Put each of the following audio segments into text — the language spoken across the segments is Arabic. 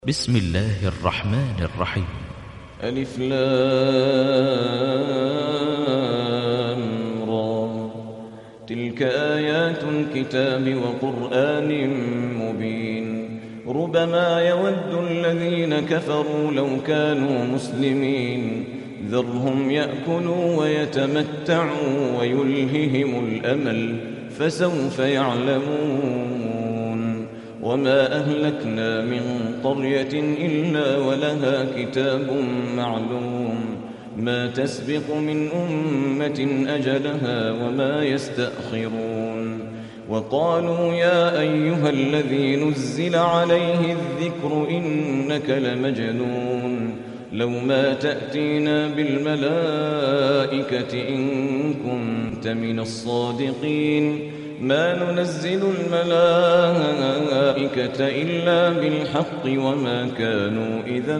بسم الله الرحمن الرحيم. ألف لام را. تلك آيات الكتاب وقرآن مبين. ربما يود الذين كفروا لو كانوا مسلمين ذرهم يأكلوا ويتمتعوا ويلههم الأمل فسوف يعلمون. وما أهلكنا من قرية إلا ولها كتاب معلوم ما تسبق من أمة أجلها وما يستأخرون. وقالوا يا أيها الذي نزل عليه الذكر إنك لمجنون لو ما تأتينا بالملائكة إن كنت من الصادقين ما ننزل الملائكة إلا بالحق وما كانوا إذا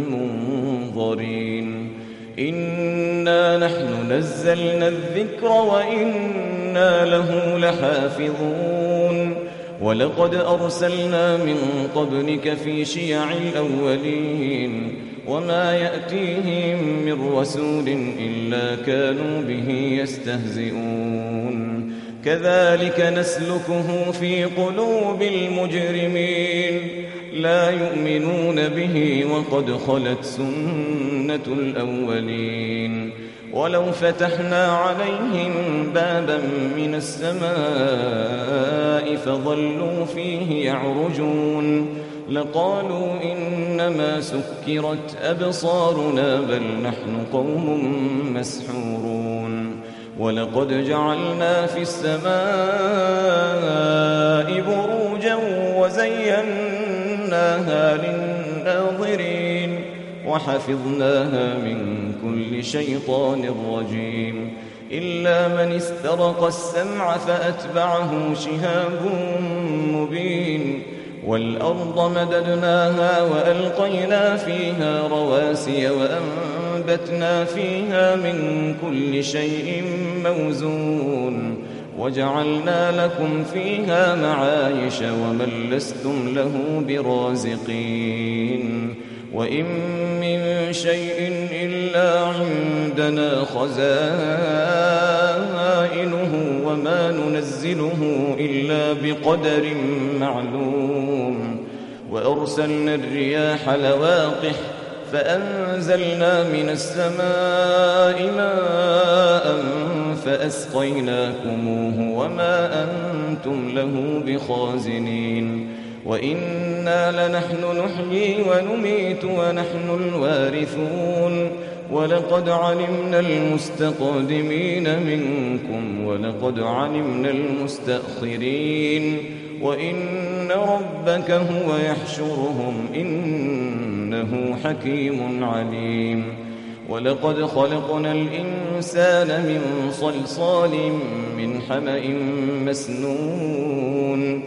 منظرين. إنا نحن نزلنا الذكر وإنا له لحافظون. ولقد أرسلنا من قبلك في شيع الأولين وما يأتيهم من رسول إلا كانوا به يستهزئون. كذلك نسلكه في قلوب المجرمين لا يؤمنون به وقد خلت سنة الأولين. ولو فتحنا عليهم بابا من السماء فظلوا فيه يعرجون لقالوا إنما سكرت أبصارنا بل نحن قوم مسحورون. ولقد جعلنا في السماء بروجا وزيناها للناظرين وحفظناها من كل شيطان رجيم إلا من استرق السمع فأتبعه شهاب مبين. والأرض مددناها وألقينا فيها رواسي وأنبتنا فيها من كل شيء موزون وجعلنا لكم فيها معايش ومن لستم له برازقين. وإن من شيء إلا عندنا خزائنه وما ننزله إلا بقدر معلوم. وأرسلنا الرياح لواقح فأنزلنا من السماء ماء فأسقيناكموه وما أنتم له بخازنين. وإنا لنحن نحيي ونميت ونحن الوارثون. ولقد علمنا المستقدمين منكم ولقد علمنا المستأخرين وإن ربك هو يحشرهم إنه حكيم عليم. ولقد خلقنا الإنسان من صلصال من حمأ مسنون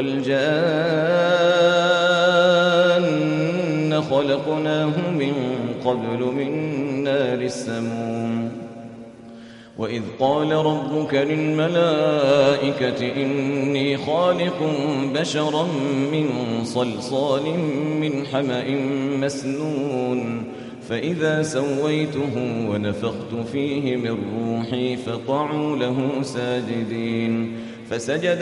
والجان خلقناه من قبل من نار السموم. وإذ قال ربك للملائكة إني خالق بشرا من صلصال من حمأ مسنون فإذا سويته ونفخت فيه من روحي فقعوا له ساجدين فسجد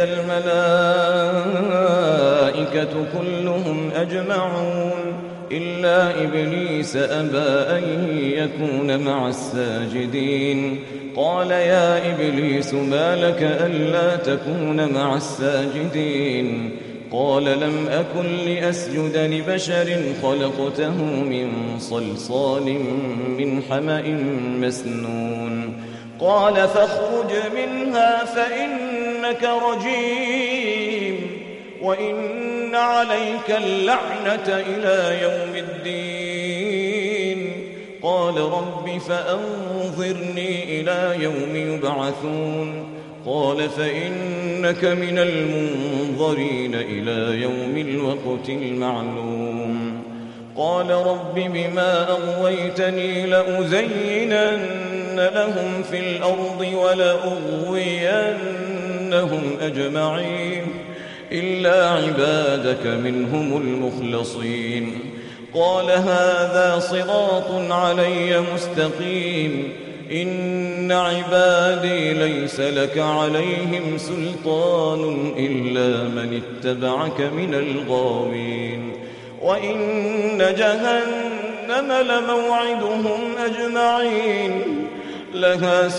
الملائكة كلهم أجمعون إلا إبليس أبى أن يكون مع الساجدين. قال يا إبليس ما لك ألا تكون مع الساجدين؟ قال لم أكن لأسجد لبشر خلقته من صلصال من حمأ مسنون. قال فاخرج منها فإنك رجيم وإن عليك اللعنة إلى يوم الدين. قال رب فأنظرني إلى يوم يبعثون. قال فإنك من المنظرين إلى يوم الوقت المعلوم. قال رب بما أغويتني لأزينن لهم في الأرض ولأغوينهم أجمعين إلا عبادك منهم المخلصين. قال هذا صراط علي مستقيم. إن عبادي ليس لك عليهم سلطان إلا من اتبعك من الغاوين. وإن جهنم لموعدهم أجمعين. لها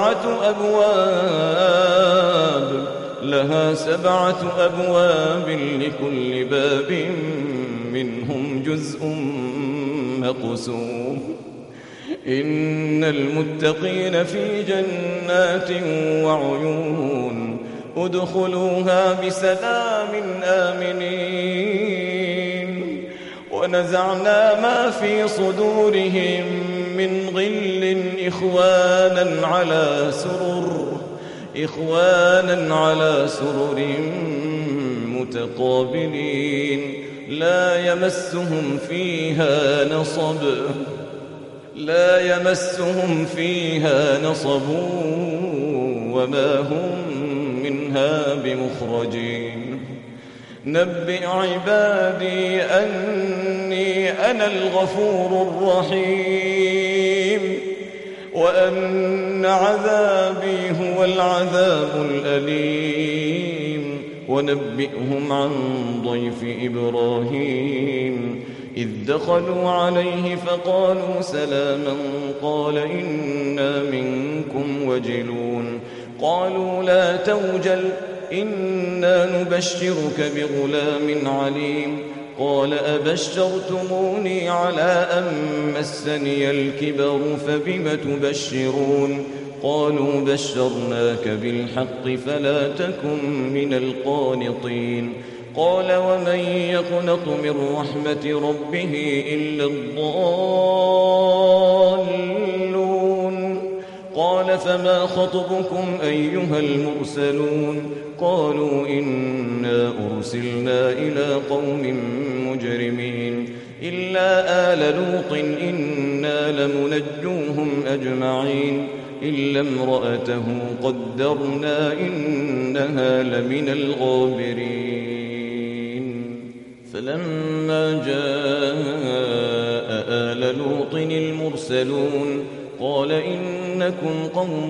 7 أبواب لكل باب منهم جزء مقسوم. إن المتقين في جنات وعيون. ادخلوها بسلام آمنين. ونزعنا ما في صدورهم من غل إخوانا على سرر متقابلين. لا يمسهم فيها نصب وما هم منها بمخرجين. نبئ عبادي أني أنا الغفور الرحيم وأن عذابي هو العذاب الأليم. ونبئهم عن ضيف إبراهيم إذ دخلوا عليه فقالوا سلاما قال إنا منكم وجلون. قالوا لا توجل إنا نبشرك بغلام عليم. قال أبشرتموني على أن مسني الكبر فبم تبشرون. قالوا بشرناك بالحق فلا تكن من القانطين. قال ومن يقنط من رحمة ربه إلا الضالون. قال فما خطبكم أيها المرسلون. قالوا إنا أرسلنا إلى قوم مجرمين إلا آل لوط إنا لمنجوهم أجمعين إلا امرأته قدرنا إنها لمن الغابرين. فلما جاء آل لوط المرسلون قال إنكم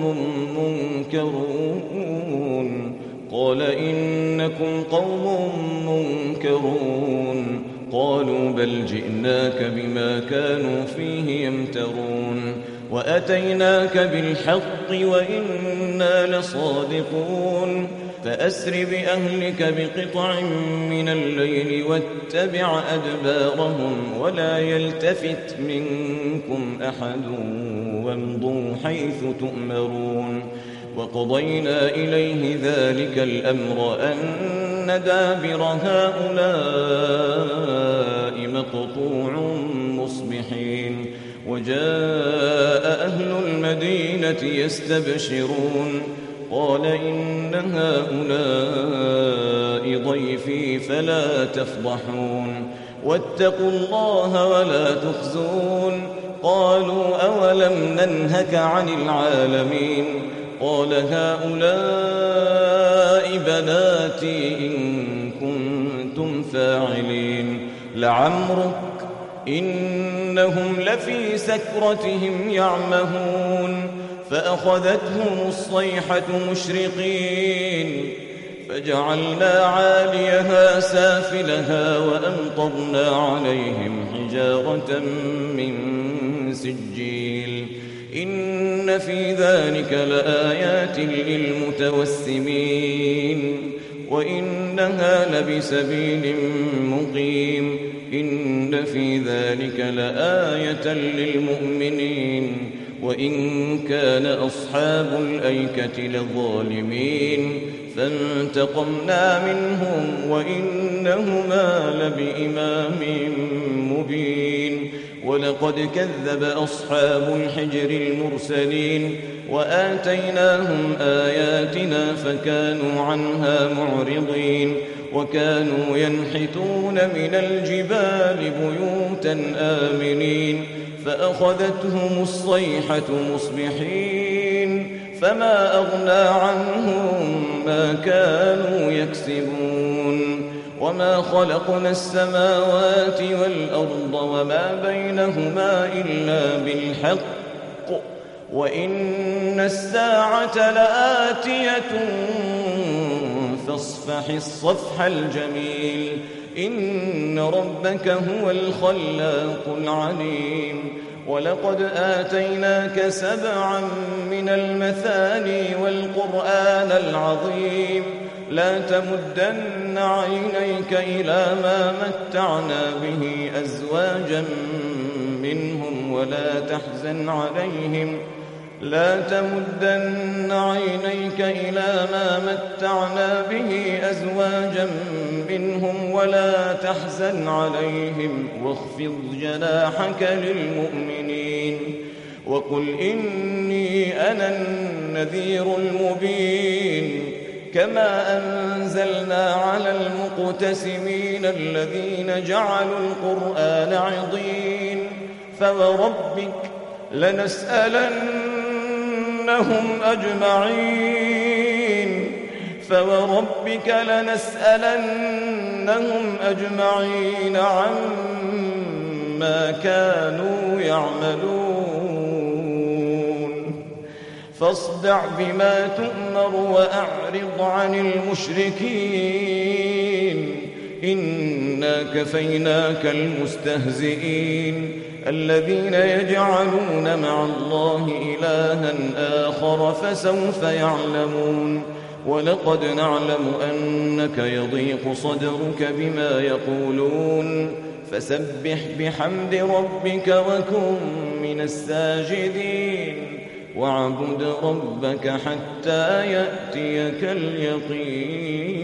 قوم منكرون. قالوا بل جئناك بما كانوا فيه يمترون. وأتيناك بالحق وإنا لصادقون. فأسر بأهلك بقطع من الليل واتبع أدبارهم ولا يلتفت منكم أحد وامضوا حيث تؤمرون. وقضينا إليه ذلك الأمر أن دابر هؤلاء مقطوع مصبحين. وجاء أهل المدينة يستبشرون قال إن هؤلاء ضيفي فلا تفضحون واتقوا الله ولا تخزون. قالوا أولم ننهك عن العالمين. قال هؤلاء بناتي إن كنتم فاعلين. لعمرك إنهم لفي سكرتهم يعمهون. فأخذتهم الصيحة مشرقين فجعلنا عاليها سافلها وأمطرنا عليهم حجارة من سجيل. إن في ذلك لآيات للمتوسمين وإنها لبسبيل مقيم. إن في ذلك لآية للمؤمنين وإن كان أصحاب الأيكة لظالمين فانتقمنا منهم وإنهما لبإمام مبين. ولقد كذب أصحاب الحجر المرسلين وآتيناهم آياتنا فكانوا عنها معرضين. وكانوا ينحتون من الجبال بيوتا آمنين. فأخذتهم الصيحة مصبحين فما أغنى عنهم ما كانوا يكسبون وما خلقنا السماوات والأرض وما بينهما إلا بالحق وإن الساعة لآتية فاصفح الصفح الجميل إن ربك هو الخلاق العليم ولقد آتيناك 7 من المثاني والقرآن العظيم لا تمدن عينيك إلى ما متعنا به أزواجا منهم ولا تحزن عليهم لا تمدن عينيك إلى ما متعنا به أزواجا منهم ولا تحزن عليهم واخفض جناحك للمؤمنين وقل إني أنا النذير المبين كما أنزلنا على المقتسمين الذين جعلوا القرآن عضين فوربك لنسألنهم أجمعين عما كانوا يعملون فاصدع بما تؤمر وأعرض عن المشركين إنا كفيناك المستهزئين الذين يجعلون مع الله إلها آخر فسوف يعلمون ولقد نعلم أنك يضيق صدرك بما يقولون فسبح بحمد ربك وكن من الساجدين واعبد ربك حتى يأتيك اليقين